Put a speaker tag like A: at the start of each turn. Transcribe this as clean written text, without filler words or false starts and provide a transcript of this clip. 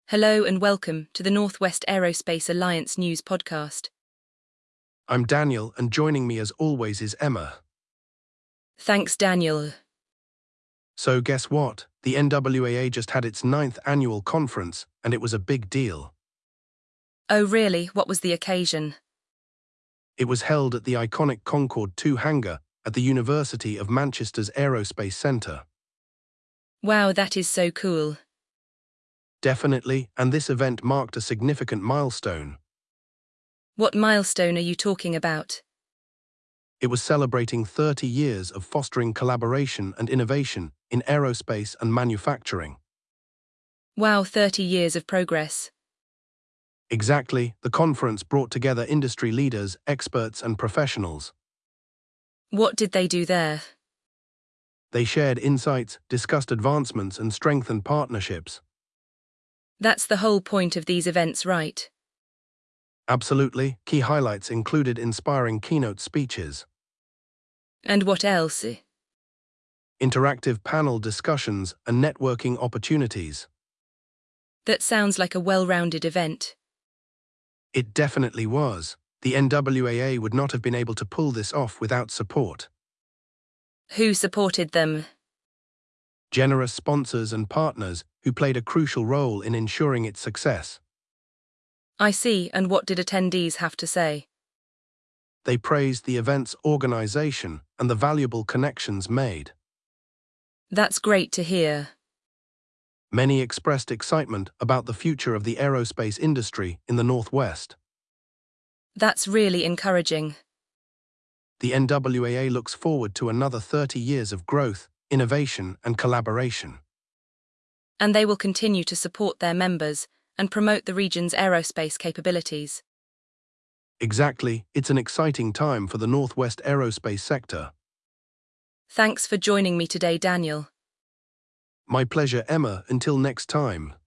A: Hello and welcome to the Northwest Aerospace Alliance News Podcast.
B: I'm Daniel, and joining me as always is Emma.
A: Thanks, Daniel.
B: So guess what? The NWAA just had its 9th annual conference, and it was a big deal.
A: Oh really, what was the occasion?
B: It was held at the iconic Concorde 2 hangar at the University of Manchester's Aerospace Centre.
A: Wow, that is so cool.
B: Definitely, and this event marked a significant milestone.
A: What milestone are you talking about?
B: It was celebrating 30 years of fostering collaboration and innovation in aerospace and manufacturing.
A: Wow, 30 years of progress.
B: Exactly, the conference brought together industry leaders, experts, and professionals.
A: What did they do there?
B: They shared insights, discussed advancements, and strengthened partnerships.
A: That's the whole point of these events, right?
B: Absolutely, key highlights included inspiring keynote speeches,
A: And what else?
B: interactive panel discussions, and networking opportunities.
A: That sounds like a well-rounded event.
B: It definitely was. The NWAA would not have been able to pull this off without support.
A: Who supported them?
B: Generous sponsors and partners who played a crucial role in ensuring its success.
A: I see, and what did attendees have to say?
B: They praised the event's organization and the valuable connections made.
A: That's great to hear.
B: Many expressed excitement about the future of the aerospace industry in the Northwest.
A: That's really encouraging.
B: The NWAA looks forward to another 30 years of growth, innovation, and collaboration.
A: And they will continue to support their members and promote the region's aerospace capabilities.
B: Exactly, it's an exciting time for the Northwest aerospace sector.
A: Thanks for joining me today, Daniel.
B: My pleasure, Emma. Until next time.